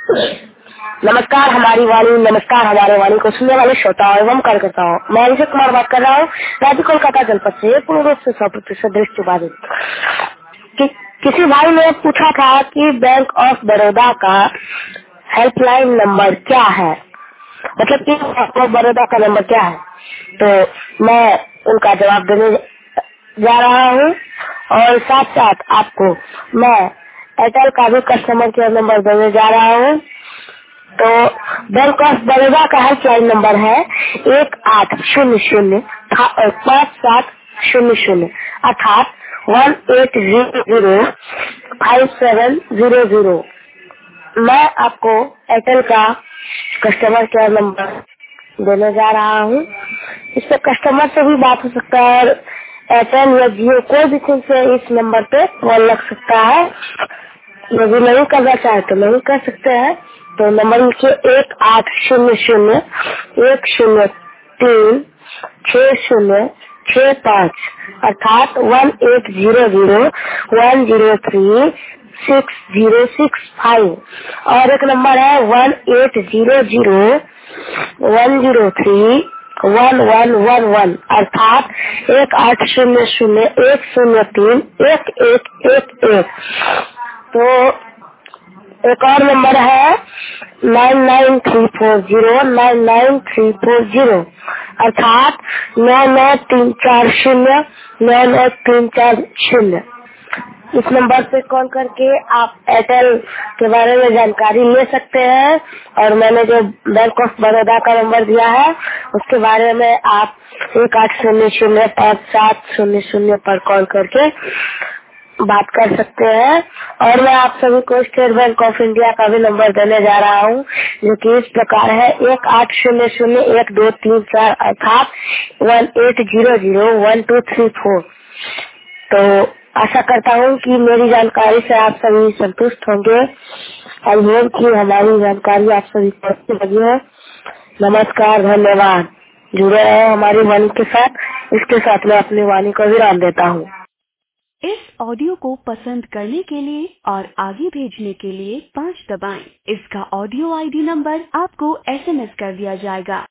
नमस्कार हमारी वाणी, नमस्कार हमारे वाणी को सुनने वाले श्रोताओं एवं कार्यकर्ताओं। मैं अभिषेक कुमार बात कर रहा हूँ राज्य कोलकाता जनपद से, पूर्ण रूप से 100% दृष्टि बाधित। किसी भाई ने पूछा था कि बैंक ऑफ बड़ौदा का हेल्पलाइन नंबर क्या है, मतलब कि बैंक ऑफ बड़ौदा का नंबर क्या है। तो मैं उनका जवाब देने जा रहा हूँ और साथ साथ आपको मैं एयरटेल का भी कस्टमर केयर नंबर देने जा रहा हूँ। तो बैंक ऑफ बड़ौदा का हेल्पलाइन नंबर है 1800-5700 अर्थात 1800-5700। मैं आपको एयरटेल का कस्टमर केयर नंबर देने जा रहा हूँ। इस पे कस्टमर से भी बात हो सकता है और एयरटेल या जियो कोई भी सिम से इस नंबर पे कॉल लग सकता है। यदि नहीं करना चाहे तो नहीं कर सकते हैं। तो नंबर लिखिए 1800-103-6065 अर्थात 1800-103-6065। और एक नंबर है 1800-103-1111 अर्थात 1800-103-1111। तो एक और नंबर है 9934099340 अर्थात 99340 इस नंबर पे कॉल करके आप एयरटेल के बारे में जानकारी ले सकते हैं। और मैंने जो बैंक ऑफ बड़ौदा का नंबर दिया है उसके बारे में आप 1800-5700 पर कॉल करके बात कर सकते हैं। और मैं आप सभी को स्टेट बैंक ऑफ इंडिया का भी नंबर देने जा रहा हूँ जो कि इस प्रकार है 1800-1234 अर्थात 1800-1234। तो आशा करता हूँ कि मेरी जानकारी से आप सभी संतुष्ट होंगे और होप कि हमारी जानकारी आप सभी को अच्छी लगी है। नमस्कार, धन्यवाद। जुड़े रहे हमारी वाणी के साथ। इसके साथ मैं अपनी वाणी को विराम देता हूँ। इस ऑडियो को पसंद करने के लिए और आगे भेजने के लिए 5 दबाएं। इसका ऑडियो आईडी नंबर आपको SMS कर दिया जाएगा।